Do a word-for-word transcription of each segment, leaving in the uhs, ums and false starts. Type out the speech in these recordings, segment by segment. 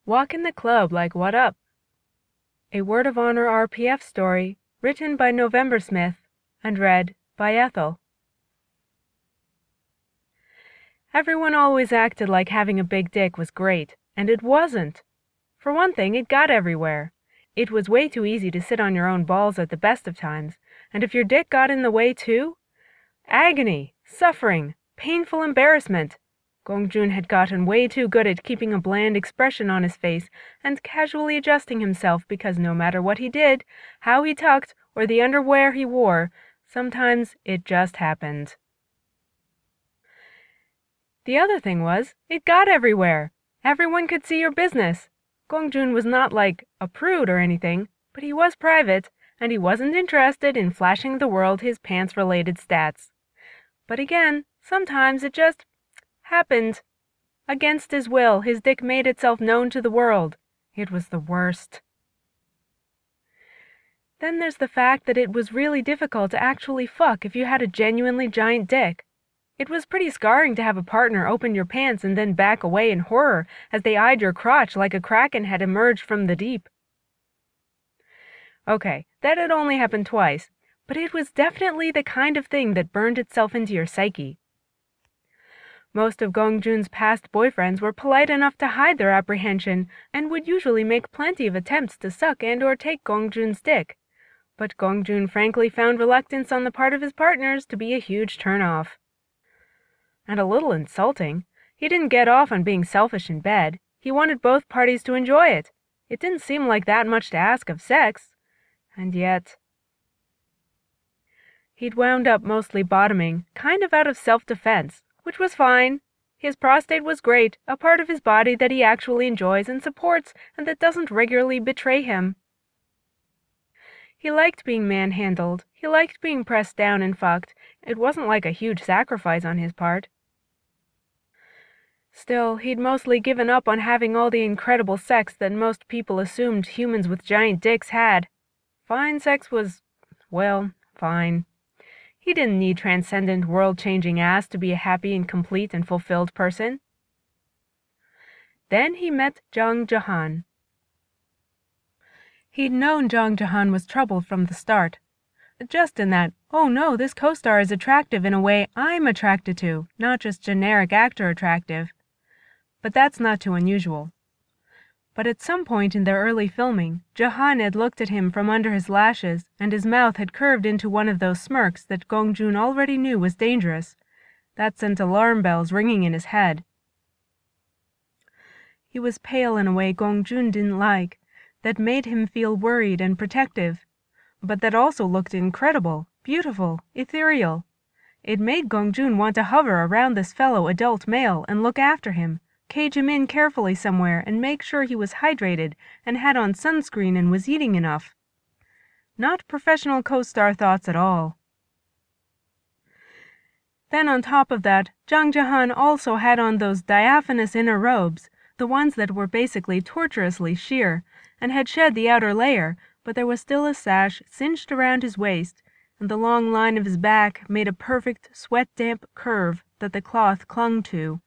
Walk in the club like what up? A Word of Honor R P F story written by November Smith and read by Ethel. Everyone always acted like having a big dick was great, and it wasn't. For one thing, it got everywhere. It was way too easy to sit on your own balls at the best of times, and if your dick got in the way too, agony, suffering, painful embarrassment. Gongjun had gotten way too good at keeping a bland expression on his face and casually adjusting himself because no matter what he did, how he tucked, or the underwear he wore, sometimes it just happened. The other thing was, it got everywhere. Everyone could see your business. Gongjun was not like a prude or anything, but he was private, and he wasn't interested in flashing the world his pants-related stats. But again, sometimes it just happened. Against his will, his dick made itself known to the world. It was the worst. Then there's the fact that it was really difficult to actually fuck if you had a genuinely giant dick. It was pretty scarring to have a partner open your pants and then back away in horror as they eyed your crotch like a kraken had emerged from the deep. Okay, that had only happened twice, but it was definitely the kind of thing that burned itself into your psyche. Most of Gongjun's past boyfriends were polite enough to hide their apprehension and would usually make plenty of attempts to suck and or take Gongjun's dick. But Gongjun frankly found reluctance on the part of his partners to be a huge turn-off. And a little insulting. He didn't get off on being selfish in bed. He wanted both parties to enjoy it. It didn't seem like that much to ask of sex. And yet... He'd wound up mostly bottoming, kind of out of self-defense, which was fine. His prostate was great, a part of his body that he actually enjoys and supports and that doesn't regularly betray him. He liked being manhandled. He liked being pressed down and fucked. It wasn't like a huge sacrifice on his part. Still, he'd mostly given up on having all the incredible sex that most people assumed humans with giant dicks had. Fine sex was, well, fine. He didn't need transcendent, world-changing ass to be a happy and complete and fulfilled person. Then he met Jang Jahan. He'd known Jang Jahan was trouble from the start. Just in that, oh no, this co-star is attractive in a way I'm attracted to, not just generic actor attractive. But that's not too unusual. But at some point in their early filming, Jahan had looked at him from under his lashes, and his mouth had curved into one of those smirks that Gongjun already knew was dangerous. That sent alarm bells ringing in his head. He was pale in a way Gongjun didn't like, that made him feel worried and protective, but that also looked incredible, beautiful, ethereal. It made Gongjun want to hover around this fellow adult male and look after him, cage him in carefully somewhere and make sure he was hydrated and had on sunscreen and was eating enough. Not professional co-star thoughts at all. Then on top of that, Jang Jahan also had on those diaphanous inner robes, the ones that were basically tortuously sheer, and had shed the outer layer, but there was still a sash cinched around his waist, and the long line of his back made a perfect sweat-damp curve that the cloth clung to.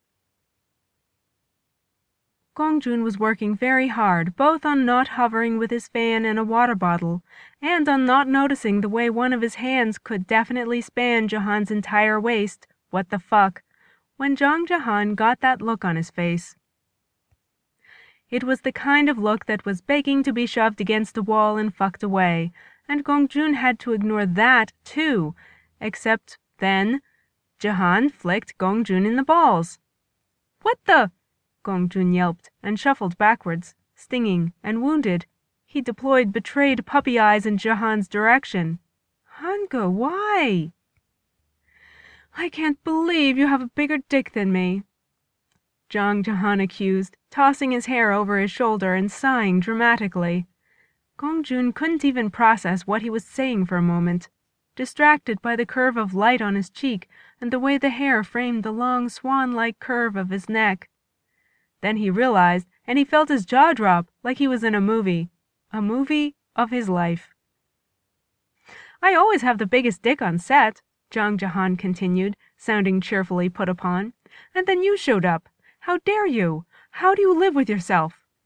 Gongjun was working very hard, both on not hovering with his fan and a water bottle, and on not noticing the way one of his hands could definitely span Jahan's entire waist, what the fuck, when Jang Jahan got that look on his face. It was the kind of look that was begging to be shoved against a wall and fucked away, and Gongjun had to ignore that, too, except then Jahan flicked Gongjun in the balls. What the... Gongjun yelped and shuffled backwards, stinging and wounded. He deployed betrayed puppy eyes in Jahan's direction. Hanko, why? I can't believe you have a bigger dick than me, Jang Jahan accused, tossing his hair over his shoulder and sighing dramatically. Gongjun couldn't even process what he was saying for a moment, distracted by the curve of light on his cheek and the way the hair framed the long swan-like curve of his neck. Then he realized, and he felt his jaw drop like he was in a movie. A movie of his life. I always have the biggest dick on set, Jang Jahan continued, sounding cheerfully put upon. And then you showed up. How dare you? How do you live with yourself?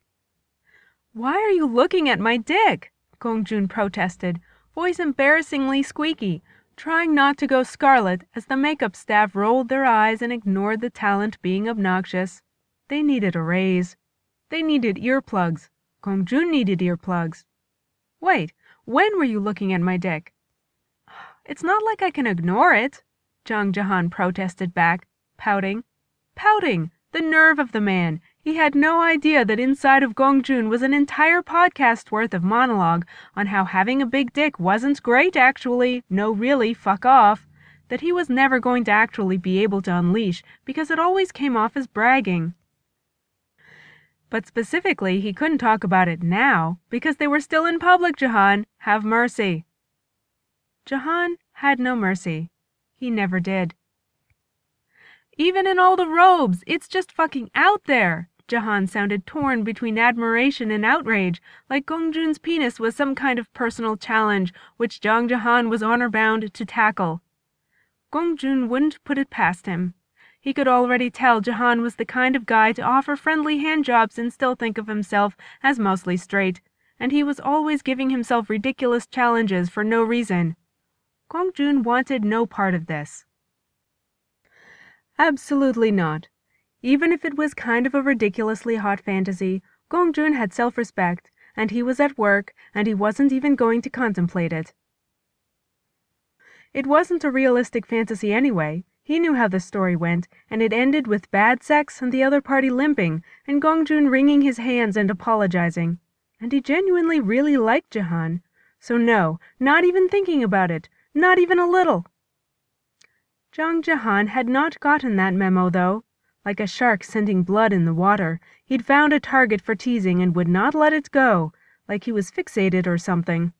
Why are you looking at my dick? Gongjun protested, voice embarrassingly squeaky, trying not to go scarlet as the makeup staff rolled their eyes and ignored the talent being obnoxious. They needed a raise. They needed earplugs. Gongjun needed earplugs. Wait, when were you looking at my dick? It's not like I can ignore it, Jang Jahan protested back, pouting. Pouting! The nerve of the man! He had no idea that inside of Gongjun was an entire podcast worth of monologue on how having a big dick wasn't great actually, no really, fuck off, that he was never going to actually be able to unleash because it always came off as bragging. But specifically, he couldn't talk about it now because they were still in public, Jahan. Have mercy. Jahan had no mercy. He never did. Even in all the robes, it's just fucking out there. Jahan sounded torn between admiration and outrage, like Gongjun's penis was some kind of personal challenge which Jang Jahan was honor-bound to tackle. Gongjun wouldn't put it past him. He could already tell Jahan was the kind of guy to offer friendly handjobs and still think of himself as mostly straight, and he was always giving himself ridiculous challenges for no reason. Gongjun wanted no part of this. Absolutely not. Even if it was kind of a ridiculously hot fantasy, Gongjun had self-respect, and he was at work, and he wasn't even going to contemplate it. It wasn't a realistic fantasy anyway. He knew how the story went, and it ended with bad sex and the other party limping, and Gongjun wringing his hands and apologizing. And he genuinely really liked Jahan. So no, not even thinking about it, not even a little. Jang Jahan had not gotten that memo, though. Like a shark scenting blood in the water, he'd found a target for teasing and would not let it go, like he was fixated or something.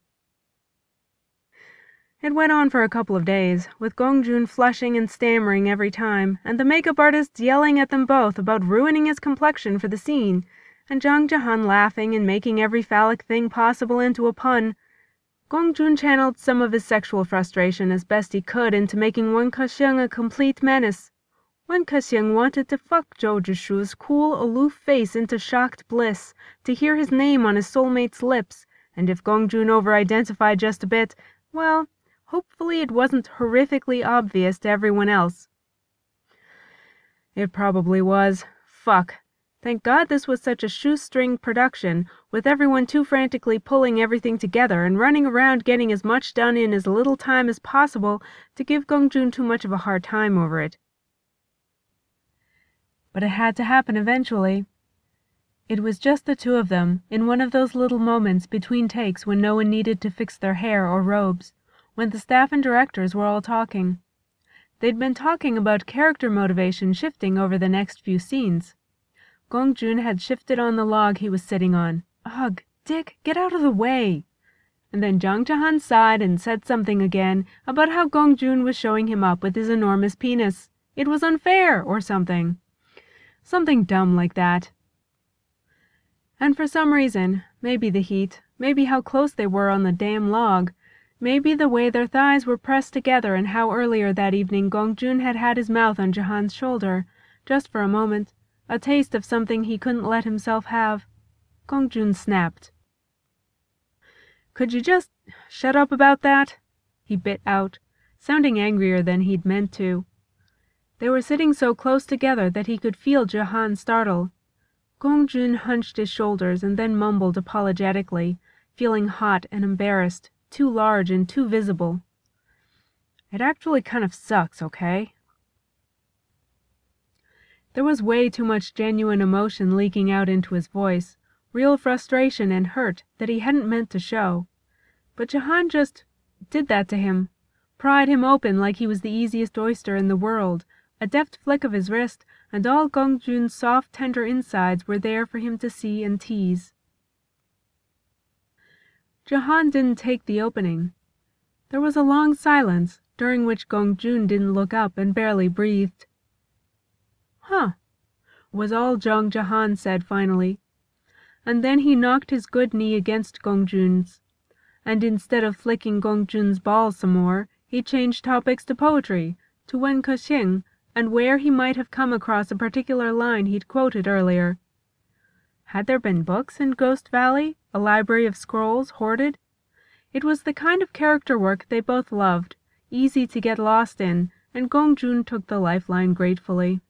It went on for a couple of days, with Gongjun flushing and stammering every time, and the makeup artists yelling at them both about ruining his complexion for the scene, and Jang Jahan laughing and making every phallic thing possible into a pun. Gongjun channeled some of his sexual frustration as best he could into making Wen Kexiang a complete menace. Wen Kexiang wanted to fuck Zhou Zhishu's cool, aloof face into shocked bliss, to hear his name on his soulmate's lips, and if Gongjun over-identified just a bit, well, hopefully it wasn't horrifically obvious to everyone else. It probably was. Fuck. Thank God this was such a shoestring production, with everyone too frantically pulling everything together and running around getting as much done in as little time as possible to give Gongjun too much of a hard time over it. But it had to happen eventually. It was just the two of them, in one of those little moments between takes when no one needed to fix their hair or robes, when the staff and directors were all talking. They'd been talking about character motivation shifting over the next few scenes. Gongjun had shifted on the log he was sitting on. Ugh, Dick, get out of the way! And then Jang Jahan sighed and said something again about how Gongjun was showing him up with his enormous penis. It was unfair, or something. Something dumb like that. And for some reason, maybe the heat, maybe how close they were on the damn log, maybe the way their thighs were pressed together and how earlier that evening Gongjun had had his mouth on Jahan's shoulder, just for a moment, a taste of something he couldn't let himself have. Gongjun snapped. Could you just shut up about that? He bit out, sounding angrier than he'd meant to. They were sitting so close together that he could feel Jahan startle. Gongjun hunched his shoulders and then mumbled apologetically, feeling hot and embarrassed, too large and too visible. It actually kind of sucks, okay? There was way too much genuine emotion leaking out into his voice, real frustration and hurt that he hadn't meant to show. But Jahan just did that to him, pried him open like he was the easiest oyster in the world, a deft flick of his wrist, and all Gongjun's soft, tender insides were there for him to see and tease. Jahan didn't take the opening. There was a long silence, during which Gongjun didn't look up and barely breathed. Huh, was all Jang Jahan said finally. And then he knocked his good knee against Gongjun's, and instead of flicking Gongjun's balls some more, he changed topics to poetry, to Wen Kexiang, and where he might have come across a particular line he'd quoted earlier. Had there been books in Ghost Valley, a library of scrolls hoarded? It was the kind of character work they both loved, easy to get lost in, and Gong Jun took the lifeline gratefully.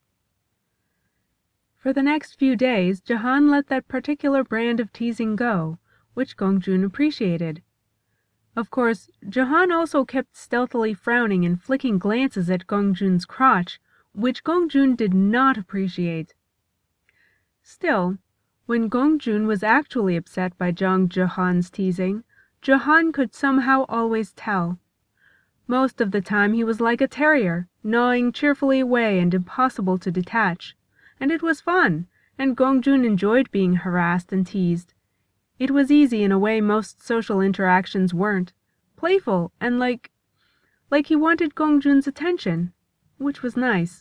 For the next few days, Jahan let that particular brand of teasing go, which Gong Jun appreciated. Of course, Jahan also kept stealthily frowning and flicking glances at Gong Jun's crotch, which Gong Jun did not appreciate. Still, when Gong Jun was actually upset by Zhang Jahan's teasing, Jahan could somehow always tell. Most of the time he was like a terrier, gnawing cheerfully away and impossible to detach, and it was fun, and Gong Jun enjoyed being harassed and teased. It was easy in a way most social interactions weren't, playful and like, like he wanted Gong Jun's attention, which was nice.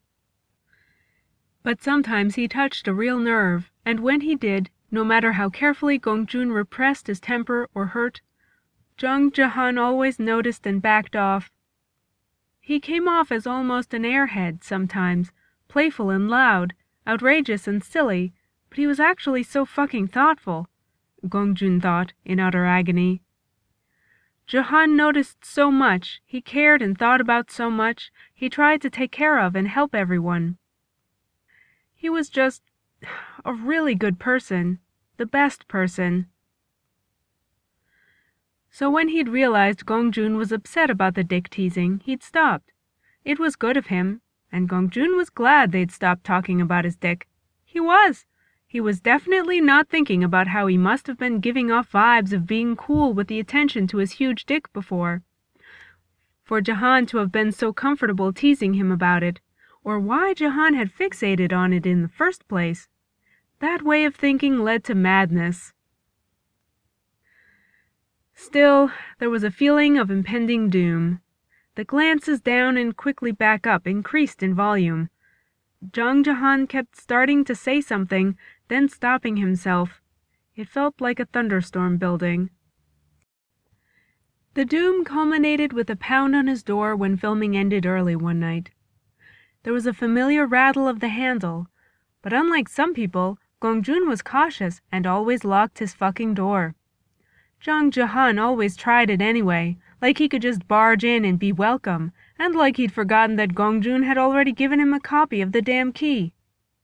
But sometimes he touched a real nerve, and when he did, no matter how carefully Gong Jun repressed his temper or hurt, Zhang Jahan always noticed and backed off. He came off as almost an airhead sometimes, playful and loud, outrageous and silly, but he was actually so fucking thoughtful, Gong Jun thought, in utter agony. Jahan noticed so much, he cared and thought about so much, he tried to take care of and help everyone. He was just a really good person, the best person. So when he'd realized Gong Jun was upset about the dick teasing, he'd stopped. It was good of him, and Gong Jun was glad they'd stopped talking about his dick. He was. He was definitely not thinking about how he must have been giving off vibes of being cool with the attention to his huge dick before. For Jahan to have been so comfortable teasing him about it, or why Jahan had fixated on it in the first place, that way of thinking led to madness. Still, there was a feeling of impending doom. The glances down and quickly back up increased in volume. Zhang Jahan kept starting to say something, then stopping himself. It felt like a thunderstorm building. The doom culminated with a pound on his door when filming ended early one night. There was a familiar rattle of the handle, but unlike some people, Gong Jun was cautious and always locked his fucking door. Zhang Jahan always tried it anyway, like he could just barge in and be welcome, and like he'd forgotten that Gong Jun had already given him a copy of the damn key.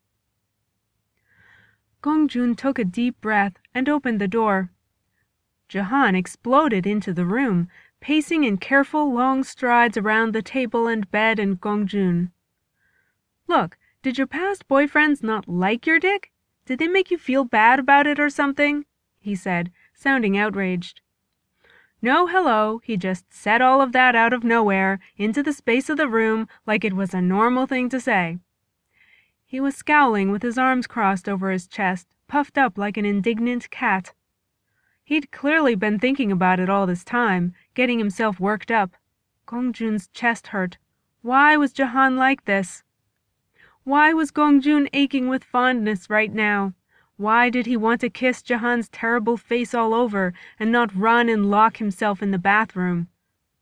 Gong Jun took a deep breath and opened the door. Jahan exploded into the room, pacing in careful long strides around the table and bed and Gong Jun. Look, did your past boyfriends not like your dick? Did they make you feel bad about it or something? He said, sounding outraged. No hello, he just said all of that out of nowhere, into the space of the room, like it was a normal thing to say. He was scowling with his arms crossed over his chest, puffed up like an indignant cat. He'd clearly been thinking about it all this time, getting himself worked up. Gong Jun's chest hurt. Why was Jahan like this? Why was Gong Jun aching with fondness right now? Why did he want to kiss Jahan's terrible face all over and not run and lock himself in the bathroom?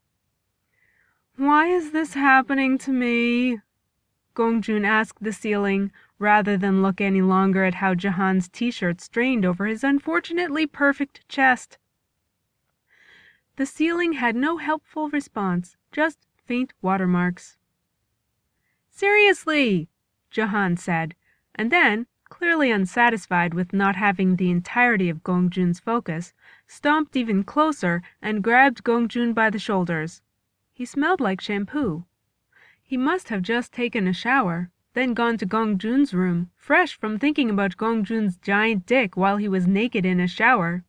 Why is this happening to me? Gong Jun asked the ceiling, rather than look any longer at how Jahan's t-shirt strained over his unfortunately perfect chest. The ceiling had no helpful response, just faint watermarks. Seriously, Jahan said, and then, clearly unsatisfied with not having the entirety of Gong Jun's focus, stomped even closer and grabbed Gong Jun by the shoulders. He smelled like shampoo. He must have just taken a shower, then gone to Gong Jun's room, fresh from thinking about Gong Jun's giant dick while he was naked in a shower.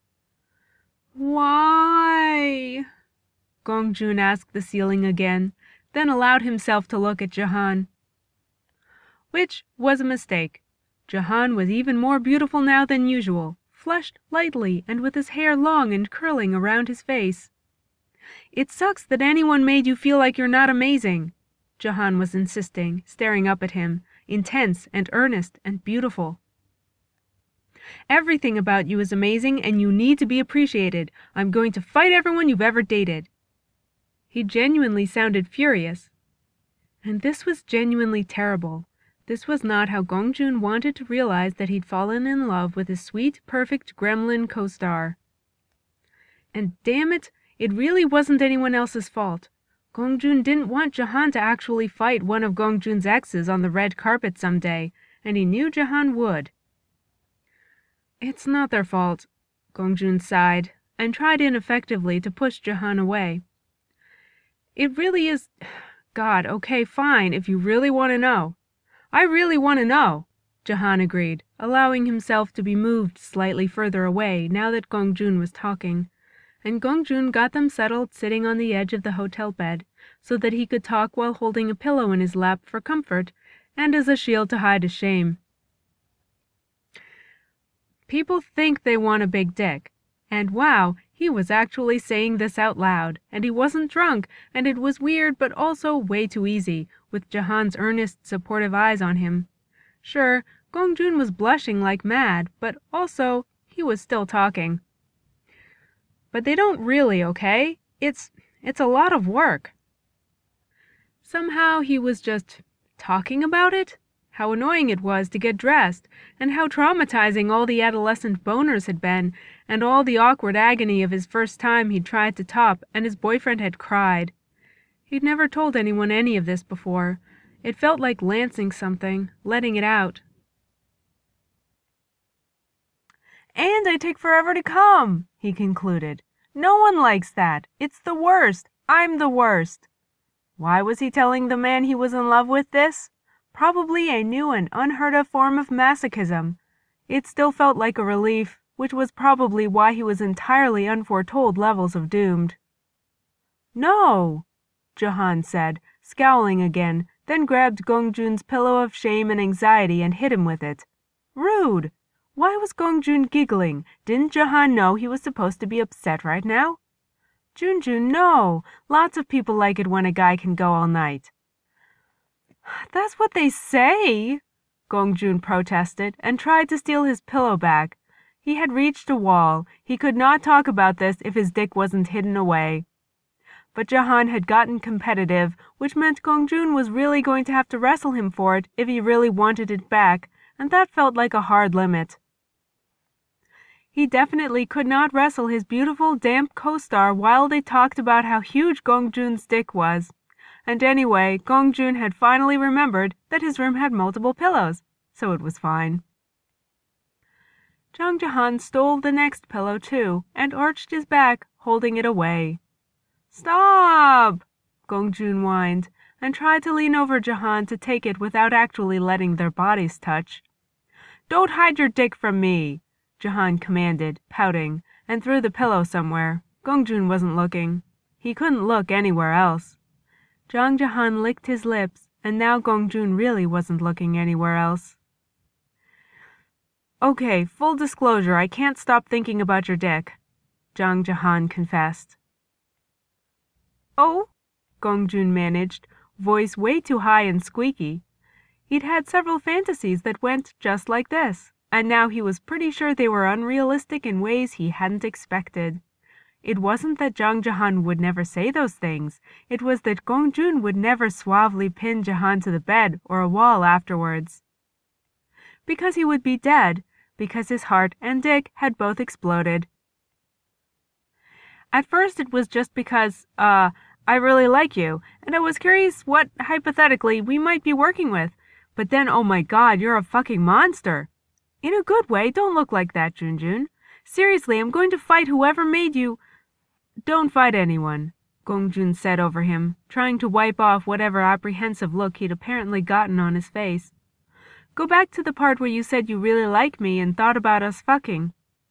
Why? Gong Jun asked the ceiling again, then allowed himself to look at Jahan. Which was a mistake. Jahan was even more beautiful now than usual, flushed lightly and with his hair long and curling around his face. It sucks that anyone made you feel like you're not amazing, Jahan was insisting, staring up at him, intense and earnest and beautiful. Everything about you is amazing and you need to be appreciated. I'm going to fight everyone you've ever dated. He genuinely sounded furious. And this was genuinely terrible. This was not how Gongjun wanted to realize that he'd fallen in love with his sweet, perfect gremlin co-star. And damn it, it really wasn't anyone else's fault. Gongjun didn't want Jahan to actually fight one of Gongjun's exes on the red carpet someday, and he knew Jahan would. It's not their fault, Gongjun sighed, and tried ineffectively to push Jahan away. It really is... God, okay, fine, if you really want to know. I really want to know, Jahan agreed, allowing himself to be moved slightly further away now that Gongjun was talking, and Gongjun got them settled sitting on the edge of the hotel bed so that he could talk while holding a pillow in his lap for comfort and as a shield to hide his shame. People think they want a big dick, and wow, he was actually saying this out loud, and he wasn't drunk, and it was weird but also way too easy, with Jahan's earnest, supportive eyes on him. Sure, Gongjun was blushing like mad, but also, he was still talking. But they don't really, okay? It's, it's a lot of work. Somehow he was just talking about it? How annoying it was to get dressed, and how traumatizing all the adolescent boners had been, and all the awkward agony of his first time he'd tried to top and his boyfriend had cried. He'd never told anyone any of this before. It felt like lancing something, letting it out. And I take forever to come, he concluded. No one likes that. It's the worst. I'm the worst. Why was he telling the man he was in love with this? Probably a new and unheard of form of masochism. It still felt like a relief, which was probably why he was entirely unforetold levels of doomed. No, Jahan said, scowling again, then grabbed Gongjun's pillow of shame and anxiety and hit him with it. Rude! Why was Gongjun giggling? Didn't Jahan know he was supposed to be upset right now? Junjun, no! Lots of people like it when a guy can go all night. That's what they say, Gongjun protested and tried to steal his pillow back. He had reached a wall. He could not talk about this if his dick wasn't hidden away. But Jahan had gotten competitive, which meant Gongjun was really going to have to wrestle him for it if he really wanted it back, and that felt like a hard limit. He definitely could not wrestle his beautiful, damp co-star while they talked about how huge Gongjun's dick was. And anyway, Gongjun had finally remembered that his room had multiple pillows, so it was fine. Jang Jahan stole the next pillow too, and arched his back, holding it away. Stop! Gongjun whined, and tried to lean over Jahan to take it without actually letting their bodies touch. Don't hide your dick from me, Jahan commanded, pouting, and threw the pillow somewhere. Gongjun wasn't looking. He couldn't look anywhere else. Jang Jahan licked his lips, and now Gongjun really wasn't looking anywhere else. Okay, full disclosure, I can't stop thinking about your dick, Jang Jahan confessed. Oh, Gongjun managed, voice way too high and squeaky. He'd had several fantasies that went just like this, and now he was pretty sure they were unrealistic in ways he hadn't expected. It wasn't that Jang Jahan would never say those things. It was that Gongjun would never suavely pin Jahan to the bed or a wall afterwards. Because he would be dead, because his heart and dick had both exploded. At first it was just because, uh, I really like you, and I was curious what, hypothetically, we might be working with. But then, oh my god, you're a fucking monster. In a good way, don't look like that, Junjun. Seriously, I'm going to fight whoever made you... Don't fight anyone, Gongjun said over him, trying to wipe off whatever apprehensive look he'd apparently gotten on his face. Go back to the part where you said you really liked me and thought about us fucking.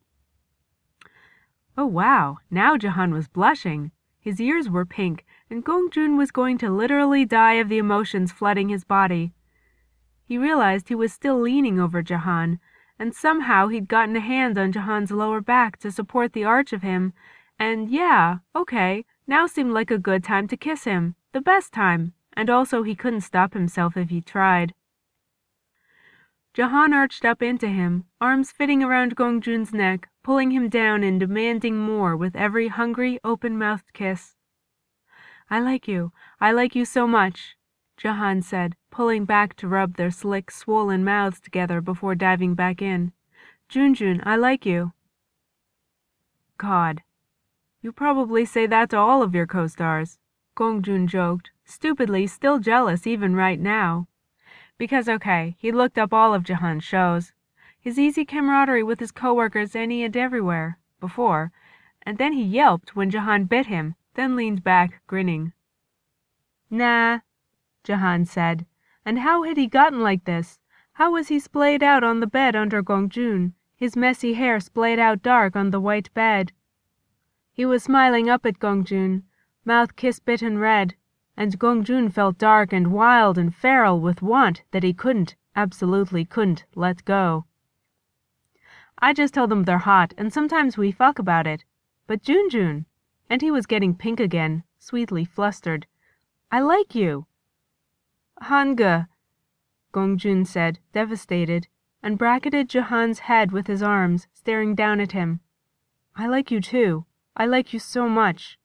Oh wow, now Jahan was blushing. His ears were pink, and Gongjun was going to literally die of the emotions flooding his body. He realized he was still leaning over Jahan, and somehow he'd gotten a hand on Jahan's lower back to support the arch of him, and yeah, okay, now seemed like a good time to kiss him, the best time, and also he couldn't stop himself if he tried. Jahan arched up into him, arms fitting around Gongjun's neck, pulling him down and demanding more with every hungry, open-mouthed kiss. I like you. I like you so much, Jahan said, pulling back to rub their slick, swollen mouths together before diving back in. Junjun, I like you. God. You probably say that to all of your co-stars, Gongjun joked, stupidly still jealous even right now. Because, okay, he looked up all of Jahan's shows. His easy camaraderie with his coworkers and he had everywhere, before, and then he yelped when Jahan bit him, then leaned back, grinning. Nah, Jahan said. And how had he gotten like this? How was he splayed out on the bed under Gongjun, his messy hair splayed out dark on the white bed? He was smiling up at Gongjun, mouth kiss-bitten red, and Gongjun felt dark and wild and feral with want that he couldn't, absolutely couldn't, let go. I just tell them they're hot, and sometimes we fuck about it. But Junjun, and he was getting pink again, sweetly flustered. I like you. Hanga, Gongjun said, devastated, and bracketed Jahan's head with his arms, staring down at him. I like you too. I like you so much.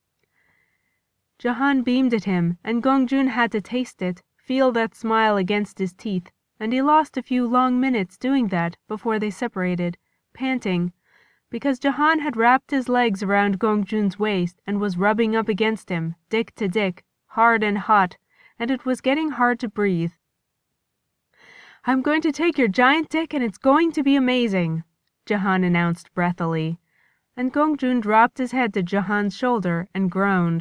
Jahan beamed at him, and Gongjun had to taste it, feel that smile against his teeth, and he lost a few long minutes doing that before they separated, panting, because Jahan had wrapped his legs around Gongjun's waist and was rubbing up against him, dick to dick, hard and hot, and it was getting hard to breathe. I'm going to take your giant dick and it's going to be amazing, Jahan announced breathily, and Gongjun dropped his head to Jahan's shoulder and groaned.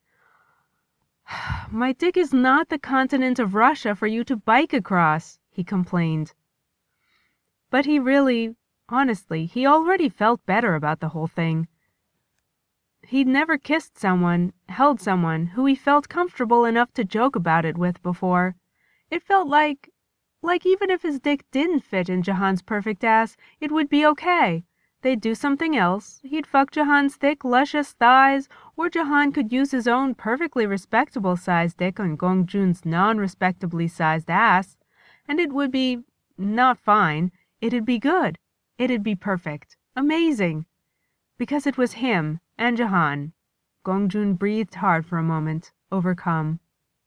My dick is not the continent of Russia for you to bike across, he complained. But he really, honestly, he already felt better about the whole thing. He'd never kissed someone, held someone, who he felt comfortable enough to joke about it with before. It felt like, like even if his dick didn't fit in Jahan's perfect ass, it would be okay. They'd do something else. He'd fuck Jahan's thick, luscious thighs, or Jahan could use his own perfectly respectable sized dick on Gongjun's non-respectably sized ass, and it would be not fine. It'd be good. It'd be perfect. Amazing. Because it was him and Jahan. Gongjun breathed hard for a moment, overcome.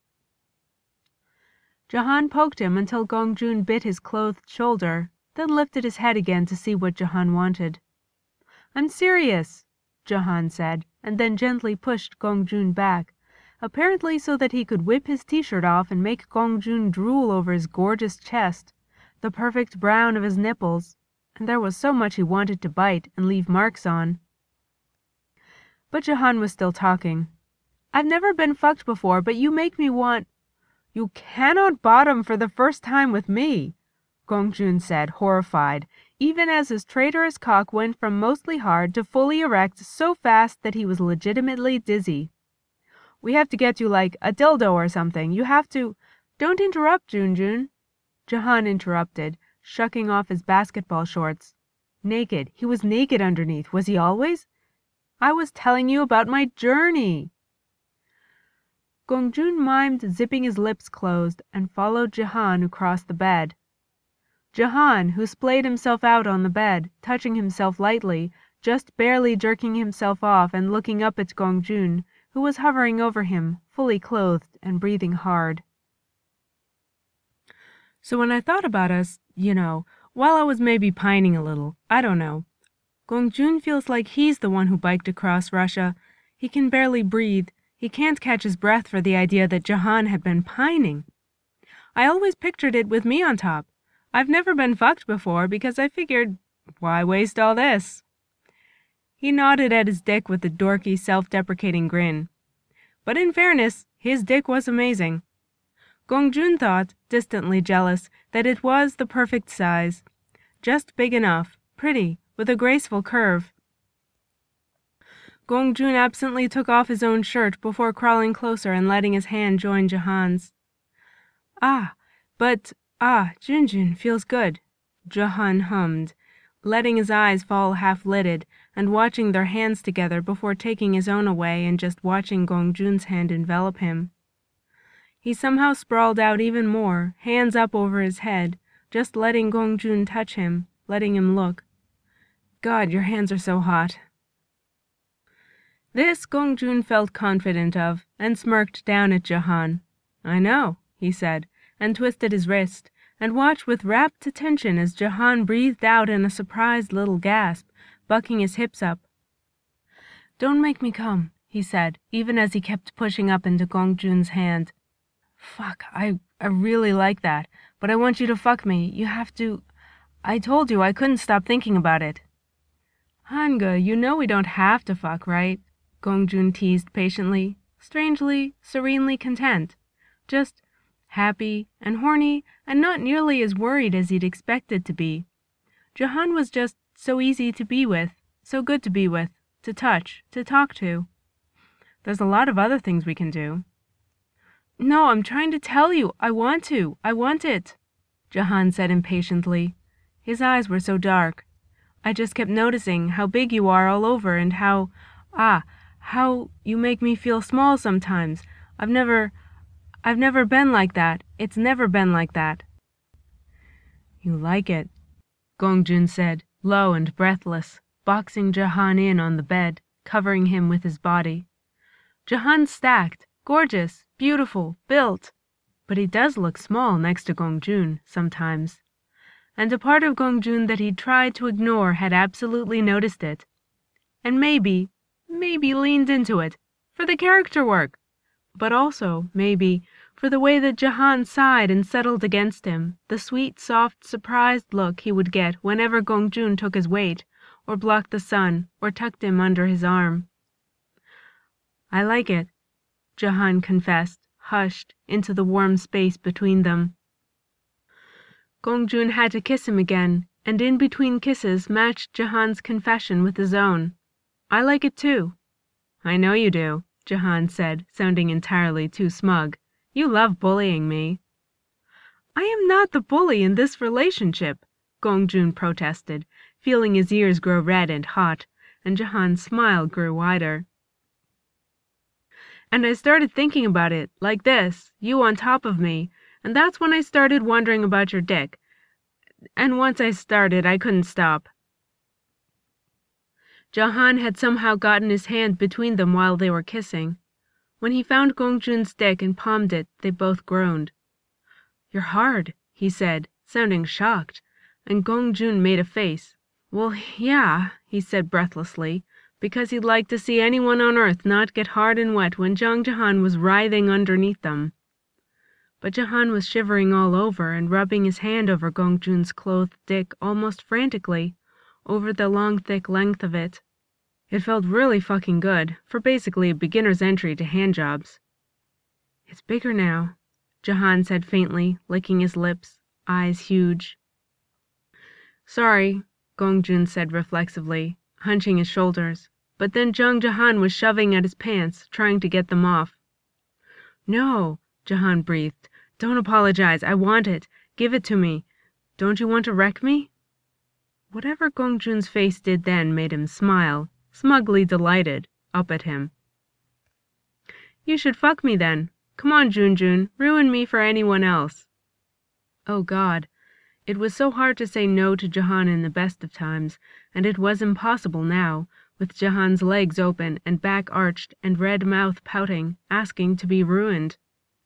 Jahan poked him until Gongjun bit his clothed shoulder, then lifted his head again to see what Jahan wanted. I'm serious, Jahan said, and then gently pushed Gongjun back, apparently so that he could whip his t-shirt off and make Gongjun drool over his gorgeous chest, the perfect brown of his nipples, and there was so much he wanted to bite and leave marks on. But Jahan was still talking. I've never been fucked before, but you make me want... You cannot bottom for the first time with me, Gongjun said, horrified, even as his traitorous cock went from mostly hard to fully erect so fast that he was legitimately dizzy. We have to get you like a dildo or something. You have to... Don't interrupt, Junjun. Jahan interrupted, shucking off his basketball shorts. Naked. He was naked underneath. Was he always? I was telling you about my journey. Gongjun mimed zipping his lips closed and followed Jahan across the bed. Jahan, who splayed himself out on the bed, touching himself lightly, just barely jerking himself off and looking up at Gongjun, who was hovering over him, fully clothed and breathing hard. So when I thought about us, you know, while I was maybe pining a little, I don't know, Gongjun feels like he's the one who biked across Russia. He can barely breathe. He can't catch his breath for the idea that Jahan had been pining. I always pictured it with me on top. I've never been fucked before because I figured, why waste all this? He nodded at his dick with a dorky, self-deprecating grin. But in fairness, his dick was amazing. Gongjun thought, distantly jealous, that it was the perfect size. Just big enough, pretty, with a graceful curve. Gongjun absently took off his own shirt before crawling closer and letting his hand join Jahan's. Ah, but... Ah, Junjun feels good, Jahan hummed, letting his eyes fall half-lidded and watching their hands together before taking his own away and just watching Gongjun's hand envelop him. He somehow sprawled out even more, hands up over his head, just letting Gongjun touch him, letting him look. God, your hands are so hot. This Gongjun felt confident of and smirked down at Jahan. I know, he said, and twisted his wrist, and watched with rapt attention as Jahan breathed out in a surprised little gasp, bucking his hips up. Don't make me come, he said, even as he kept pushing up into Gong Jun's hand. Fuck, I, I really like that, but I want you to fuck me. You have to... I told you I couldn't stop thinking about it. Hanga, you know we don't have to fuck, right? Gong Jun teased patiently, strangely, serenely content. Just happy and horny and not nearly as worried as he'd expected to be. Jahan was just so easy to be with, so good to be with, to touch, to talk to. There's a lot of other things we can do. No, I'm trying to tell you. I want to. I want it, Jahan said impatiently. His eyes were so dark. I just kept noticing how big you are all over and how, ah, how you make me feel small sometimes. I've never, I've never been like that. It's never been like that. You like it, Gong Jun said, low and breathless, boxing Jahan in on the bed, covering him with his body. Jahan's stacked, gorgeous, beautiful, built, but he does look small next to Gong Jun sometimes. And a part of Gong Jun that he'd tried to ignore had absolutely noticed it. And maybe, maybe leaned into it, for the character work, but also, maybe, for the way that Jahan sighed and settled against him, the sweet, soft, surprised look he would get whenever Gong Jun took his weight, or blocked the sun, or tucked him under his arm. I like it, Jahan confessed, hushed, into the warm space between them. Gong Jun had to kiss him again, and in between kisses matched Jahan's confession with his own. I like it too. I know you do, Jahan said, sounding entirely too smug. You love bullying me. I am not the bully in this relationship, Gong Jun protested, feeling his ears grow red and hot, and Jahan's smile grew wider. And I started thinking about it, like this, you on top of me, and that's when I started wondering about your dick. And once I started, I couldn't stop. Jahan had somehow gotten his hand between them while they were kissing. When he found Gong Jun's dick and palmed it, they both groaned. You're hard, he said, sounding shocked, and Gong Jun made a face. Well, yeah, he said breathlessly, because he'd like to see anyone on earth not get hard and wet when Zhang Jahan was writhing underneath them. But Jahan was shivering all over and rubbing his hand over Gong Jun's clothed dick almost frantically, over the long thick length of it. It felt really fucking good, for basically a beginner's entry to handjobs. It's bigger now, Jahan said faintly, licking his lips, eyes huge. Sorry, Gong Jun said reflexively, hunching his shoulders, but then Zhang Jahan was shoving at his pants, trying to get them off. No, Jahan breathed. Don't apologize. I want it. Give it to me. Don't you want to wreck me? Whatever Gong Jun's face did then made him smile, smugly delighted, up at him. You should fuck me then. Come on, Jun Jun. Ruin me for anyone else. Oh God. It was so hard to say no to Jahan in the best of times, and it was impossible now, with Jahan's legs open and back arched and red mouth pouting, asking to be ruined.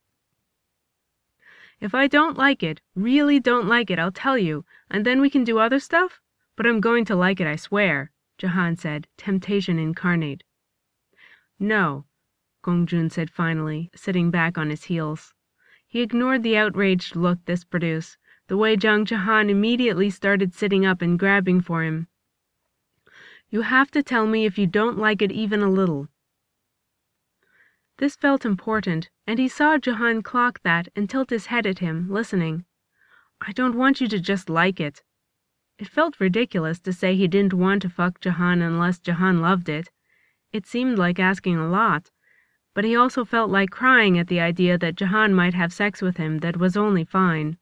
If I don't like it, really don't like it, I'll tell you, and then we can do other stuff? But I'm going to like it, I swear, Jahan said, temptation incarnate. No, Gong Jun said finally, sitting back on his heels. He ignored the outraged look this produced, the way Zhang Jahan immediately started sitting up and grabbing for him. You have to tell me if you don't like it even a little. This felt important, and he saw Jahan clock that and tilt his head at him, listening. I don't want you to just like it. It felt ridiculous to say he didn't want to fuck Jahan unless Jahan loved it. It seemed like asking a lot, but he also felt like crying at the idea that Jahan might have sex with him that was only fine.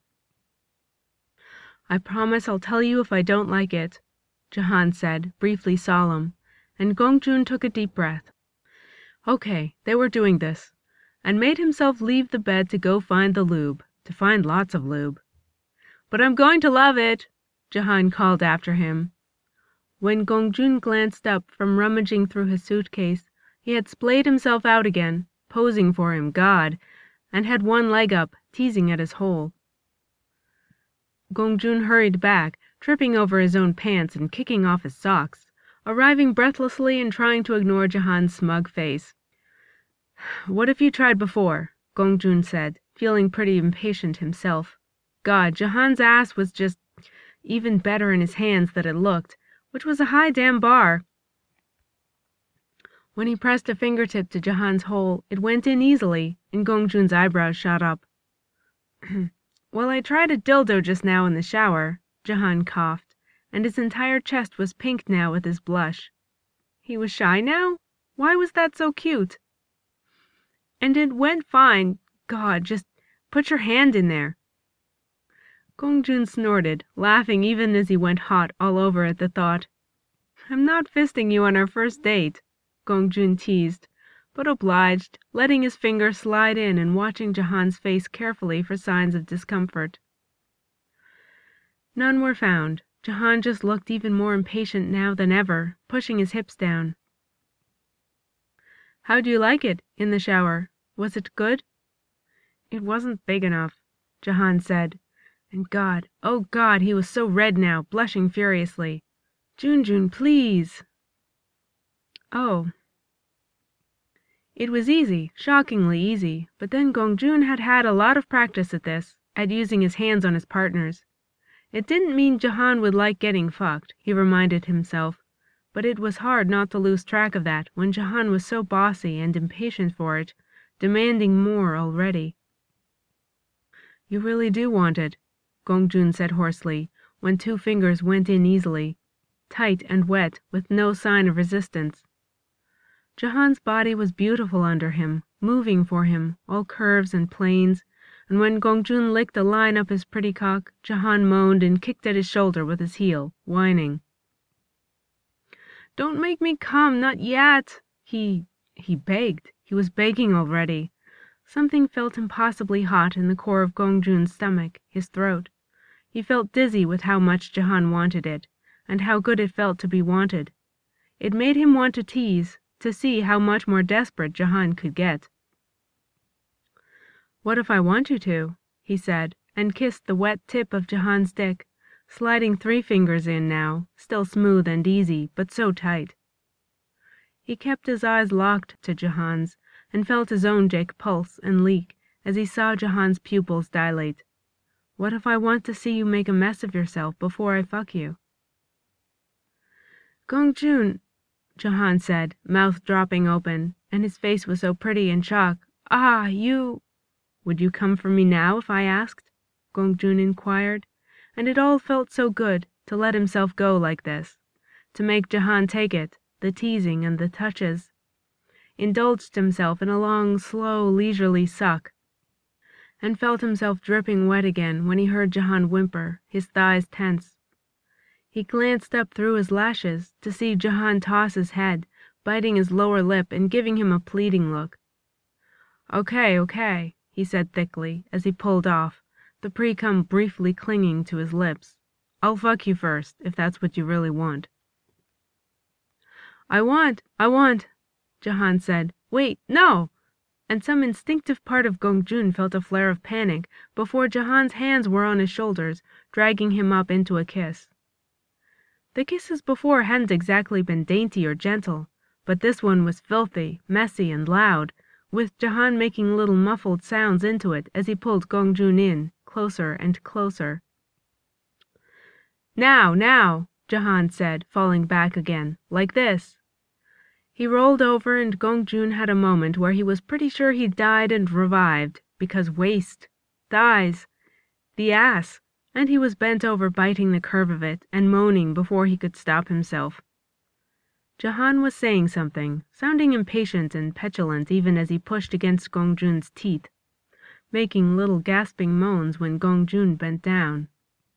I promise I'll tell you if I don't like it, Jahan said, briefly solemn, and Gong Jun took a deep breath. Okay, they were doing this, and made himself leave the bed to go find the lube, to find lots of lube. But I'm going to love it, Jahan called after him. When Gong Jun glanced up from rummaging through his suitcase, he had splayed himself out again, posing for him, God, and had one leg up, teasing at his hole. Gongjun hurried back, tripping over his own pants and kicking off his socks, arriving breathlessly and trying to ignore Jahan's smug face. "What if you tried before?" Gongjun said, feeling pretty impatient himself. God, Jahan's ass was just even better in his hands than it looked, which was a high damn bar. When he pressed a fingertip to Jahan's hole, it went in easily, and Gongjun's eyebrows shot up. "Well, I tried a dildo just now in the shower," Jahan coughed, and his entire chest was pink now with his blush. He was shy now? Why was that so cute? "And it went fine. God, just put your hand in there." Gongjun snorted, laughing even as he went hot all over at the thought. "I'm not fisting you on our first date," Gongjun teased, but obliged, letting his finger slide in and watching Jahan's face carefully for signs of discomfort. None were found. Jahan just looked even more impatient now than ever, pushing his hips down. "How do you like it, in the shower? Was it good?" "It wasn't big enough," Jahan said. And God, oh God, he was so red now, blushing furiously. "Junjun, please." Oh. It was easy, shockingly easy, but then Gongjun had had a lot of practice at this, at using his hands on his partners. It didn't mean Jahan would like getting fucked, he reminded himself, but it was hard not to lose track of that when Jahan was so bossy and impatient for it, demanding more already. "You really do want it," Gongjun said hoarsely, when two fingers went in easily, tight and wet, with no sign of resistance. Jahan's body was beautiful under him, moving for him, all curves and planes, and when Gongjun licked a line up his pretty cock, Jahan moaned and kicked at his shoulder with his heel, whining. "Don't make me come, not yet!" He... he begged. He was begging already. Something felt impossibly hot in the core of Gongjun's stomach, his throat. He felt dizzy with how much Jahan wanted it, and how good it felt to be wanted. It made him want to tease, to see how much more desperate Jahan could get. "What if I want you to?" he said, and kissed the wet tip of Jahan's dick, sliding three fingers in now, still smooth and easy, but so tight. He kept his eyes locked to Jahan's, and felt his own dick pulse and leak as he saw Jahan's pupils dilate. "What if I want to see you make a mess of yourself before I fuck you?" "Gongjun," Jahan said, mouth dropping open, and his face was so pretty in shock. "Ah, you—" "Would you come for me now if I asked?" Gongjun inquired, and it all felt so good to let himself go like this, to make Jahan take it, the teasing and the touches. Indulged himself in a long, slow, leisurely suck, and felt himself dripping wet again when he heard Jahan whimper, his thighs tense. He glanced up through his lashes to see Jahan toss his head, biting his lower lip and giving him a pleading look. "Okay, okay," he said thickly, as he pulled off, the pre-cum briefly clinging to his lips. "I'll fuck you first, if that's what you really want." "I want, I want," Jahan said. "Wait, no!" And some instinctive part of Gongjun felt a flare of panic before Jahan's hands were on his shoulders, dragging him up into a kiss. The kisses before hadn't exactly been dainty or gentle, but this one was filthy, messy, and loud, with Jahan making little muffled sounds into it as he pulled Gongjun in, closer and closer. "Now, now," Jahan said, falling back again, "like this." He rolled over and Gongjun had a moment where he was pretty sure he died and revived, because waist, thighs, the ass, and he was bent over biting the curve of it and moaning before he could stop himself. Jahan was saying something, sounding impatient and petulant even as he pushed against Gongjun's teeth, making little gasping moans when Gongjun bent down.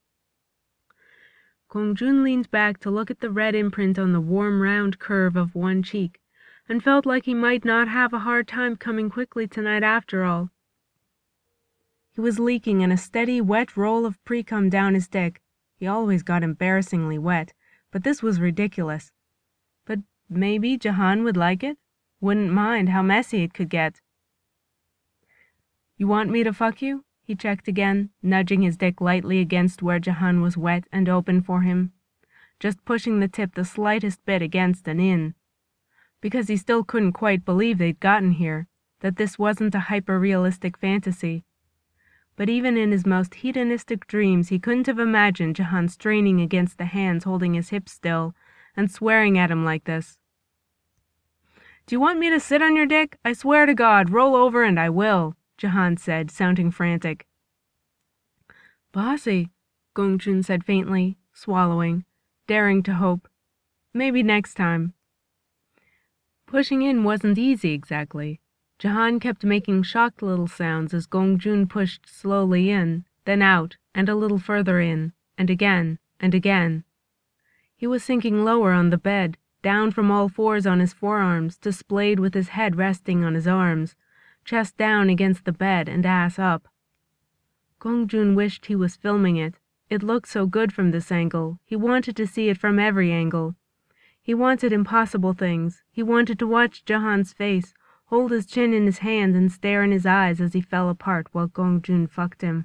Gongjun leaned back to look at the red imprint on the warm round curve of one cheek, and felt like he might not have a hard time coming quickly tonight after all. He was leaking in a steady wet roll of pre-cum down his dick. He always got embarrassingly wet, but this was ridiculous. But maybe Jahan would like it? Wouldn't mind how messy it could get. You want me to fuck you? He checked again, nudging his dick lightly against where Jahan was wet and open for him, just pushing the tip the slightest bit against and in. Because he still couldn't quite believe they'd gotten here, that this wasn't a hyper-realistic fantasy. But even in his most hedonistic dreams he couldn't have imagined Jahan straining against the hands holding his hips still and swearing at him like this. Do you want me to sit on your dick? I swear to God, roll over and I will, Jahan said, sounding frantic. Bossy, Gongjun said faintly, swallowing, daring to hope. Maybe next time. Pushing in wasn't easy exactly. Jahan kept making shocked little sounds as Gongjun pushed slowly in, then out, and a little further in, and again, and again. He was sinking lower on the bed, down from all fours on his forearms to splayed with his head resting on his arms, chest down against the bed and ass up. Gongjun wished he was filming it. It looked so good from this angle. He wanted to see it from every angle. He wanted impossible things. He wanted to watch Jahan's face, hold his chin in his hand and stare in his eyes as he fell apart while Gongjun fucked him.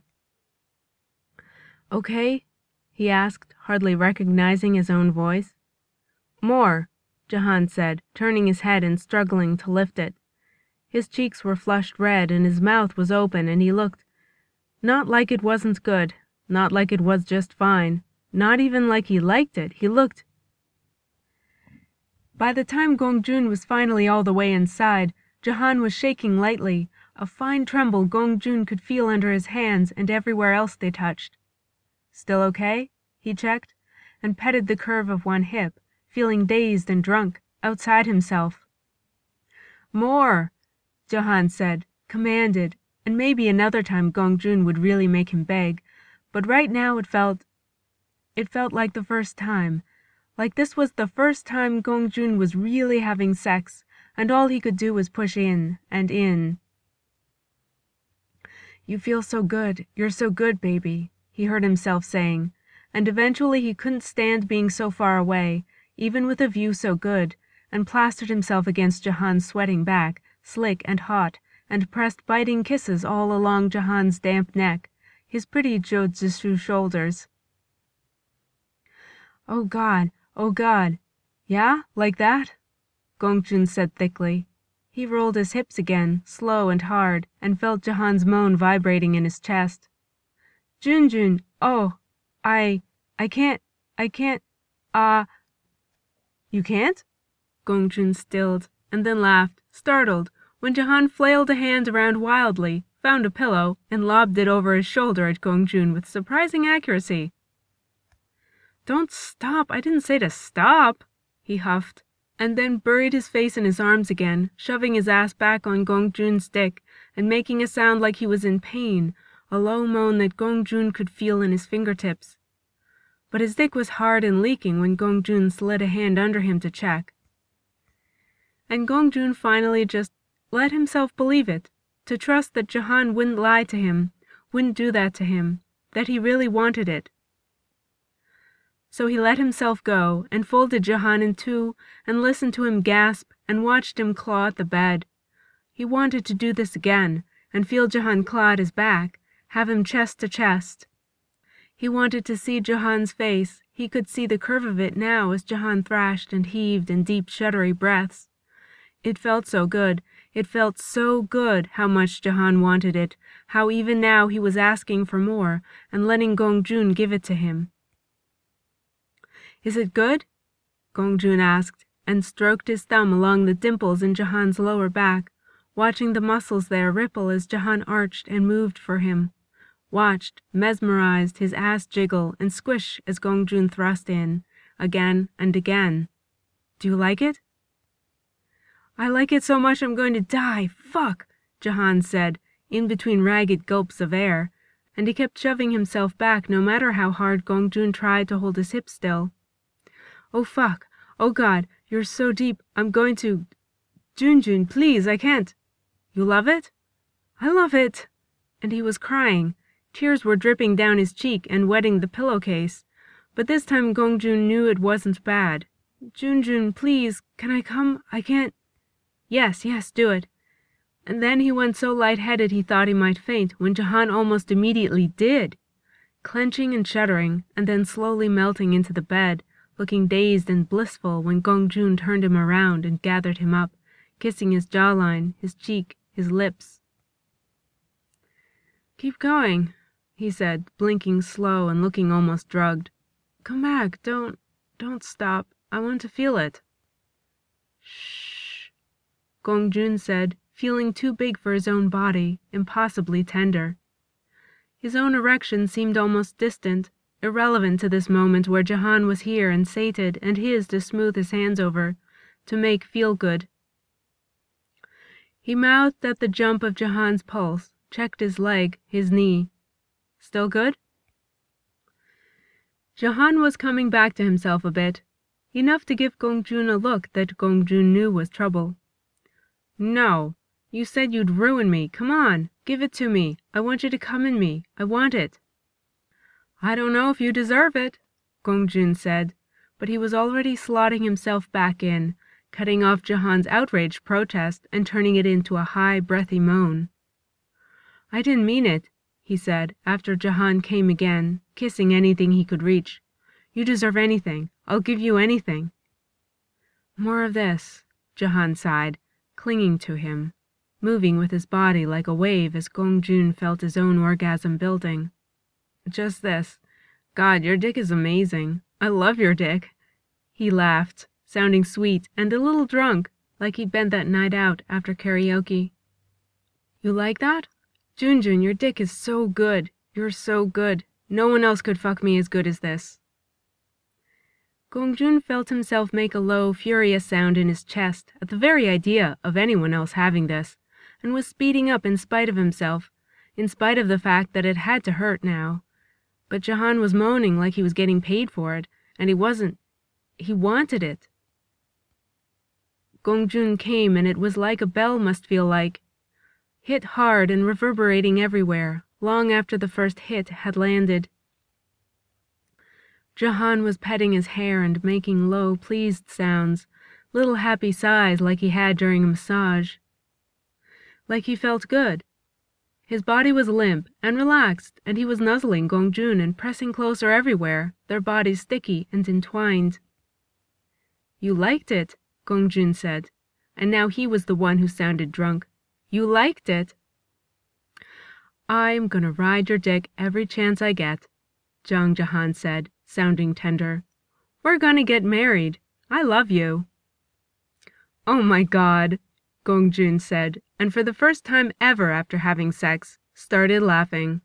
Okay? He asked, hardly recognizing his own voice. More, Jahan said, turning his head and struggling to lift it. His cheeks were flushed red and his mouth was open and he looked not like it wasn't good, not like it was just fine, not even like he liked it. He looked... By the time Gongjun was finally all the way inside, Jahan was shaking lightly, a fine tremble Gongjun could feel under his hands and everywhere else they touched. Still okay? He checked, and petted the curve of one hip, feeling dazed and drunk, outside himself. More, Jahan said, commanded, and maybe another time Gongjun would really make him beg, but right now it felt... It felt like the first time, like this was the first time Gongjun was really having sex, and all he could do was push in and in. You feel so good, you're so good, baby, he heard himself saying, and eventually he couldn't stand being so far away, even with a view so good, and plastered himself against Jahan's sweating back, slick and hot, and pressed biting kisses all along Jahan's damp neck, his pretty Zhou Zishu shoulders. Oh God, oh God, yeah, like that? Gongjun said thickly. He rolled his hips again, slow and hard, and felt Jahan's moan vibrating in his chest. Junjun, oh, I, I can't, I can't, ah. Uh, you can't? Gongjun stilled, and then laughed, startled, when Jahan flailed a hand around wildly, found a pillow, and lobbed it over his shoulder at Gongjun with surprising accuracy. Don't stop, I didn't say to stop, he huffed, and then buried his face in his arms again, shoving his ass back on Gongjun's dick, and making a sound like he was in pain, a low moan that Gongjun could feel in his fingertips. But his dick was hard and leaking when Gongjun slid a hand under him to check. And Gongjun finally just let himself believe it, to trust that Jahan wouldn't lie to him, wouldn't do that to him, that he really wanted it. So he let himself go, and folded Jahan in two, and listened to him gasp, and watched him claw at the bed. He wanted to do this again, and feel Jahan claw at his back, have him chest to chest. He wanted to see Jahan's face. He could see the curve of it now as Jahan thrashed and heaved in deep shuddery breaths. It felt so good. It felt so good how much Jahan wanted it, how even now he was asking for more, and letting Gongjun give it to him. Is it good? Gongjun asked, and stroked his thumb along the dimples in Jahan's lower back, watching the muscles there ripple as Jahan arched and moved for him. Watched, mesmerized, his ass jiggle and squish as Gongjun thrust in, again and again. Do you like it? I like it so much I'm going to die, fuck, Jahan said, in between ragged gulps of air, and he kept shoving himself back no matter how hard Gongjun tried to hold his hips still. Oh fuck, oh God, you're so deep, I'm going to... Junjun, please, I can't. You love it? I love it. And he was crying. Tears were dripping down his cheek and wetting the pillowcase, but this time Gongjun knew it wasn't bad. Junjun, please, can I come? I can't... Yes, yes, do it. And then he went so light-headed he thought he might faint, when Jahan almost immediately did, clenching and shuddering, and then slowly melting into the bed, looking dazed and blissful when Gong Jun turned him around and gathered him up, kissing his jawline, his cheek, his lips. "Keep going," he said, blinking slow and looking almost drugged. "Come back, don't, don't stop. I want to feel it." "Shh," Gong Jun said, feeling too big for his own body, impossibly tender. His own erection seemed almost distant, irrelevant to this moment where Jahan was here and sated and his to smooth his hands over, to make feel good. He mouthed at the jump of Jahan's pulse, checked his leg, his knee. "Still good?" Jahan was coming back to himself a bit, enough to give Gong Jun a look that Gong Jun knew was trouble. "No. You said you'd ruin me. Come on, give it to me. I want you to come in me. I want it." "I don't know if you deserve it," Gong Jun said, but he was already slotting himself back in, cutting off Jahan's outraged protest and turning it into a high, breathy moan. "I didn't mean it," he said, after Jahan came again, kissing anything he could reach. "You deserve anything. I'll give you anything." "More of this," Jahan sighed, clinging to him, moving with his body like a wave as Gong Jun felt his own orgasm building. "Just this. God, your dick is amazing. I love your dick." He laughed, sounding sweet and a little drunk, like he'd been that night out after karaoke. "You like that? Junjun, your dick is so good. You're so good. No one else could fuck me as good as this." Gong Jun felt himself make a low, furious sound in his chest at the very idea of anyone else having this, and was speeding up in spite of himself, in spite of the fact that it had to hurt now. But Jahan was moaning like he was getting paid for it, and he wasn't. He wanted it. Gong Jun came, and it was like a bell must feel like. Hit hard and reverberating everywhere, long after the first hit had landed. Jahan was petting his hair and making low, pleased sounds, little happy sighs like he had during a massage. Like he felt good. His body was limp and relaxed, and he was nuzzling Gong Jun and pressing closer everywhere, their bodies sticky and entwined. "You liked it," Gong Jun said, and now he was the one who sounded drunk. "You liked it." "I'm gonna ride your dick every chance I get," Zhang Jahan said, sounding tender. "We're gonna get married. I love you." "Oh my God," Gong Jun said, and for the first time ever after having sex, started laughing.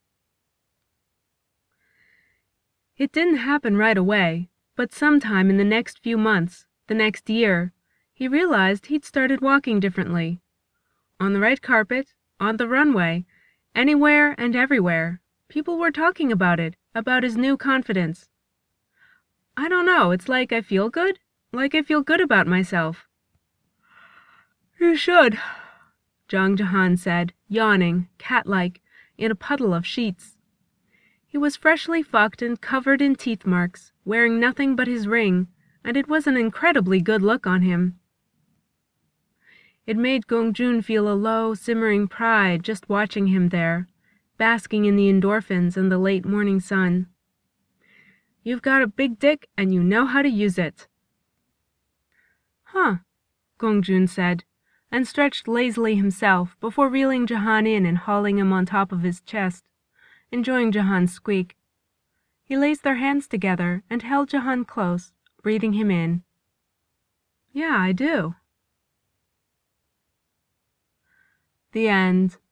It didn't happen right away, but sometime in the next few months, the next year, he realized he'd started walking differently. On the red carpet, on the runway, anywhere and everywhere, people were talking about it, about his new confidence. "I don't know, it's like I feel good, like I feel good about myself." "You should," Zhang Jahan said, yawning, cat-like, in a puddle of sheets. He was freshly fucked and covered in teeth marks, wearing nothing but his ring, and it was an incredibly good look on him. It made Gong Jun feel a low, simmering pride just watching him there, basking in the endorphins and the late morning sun. "You've got a big dick and you know how to use it." "Huh," Gong Jun said, and stretched lazily himself before reeling Jahan in and hauling him on top of his chest, enjoying Jahan's squeak. He laced their hands together and held Jahan close, breathing him in. "Yeah, I do." The end.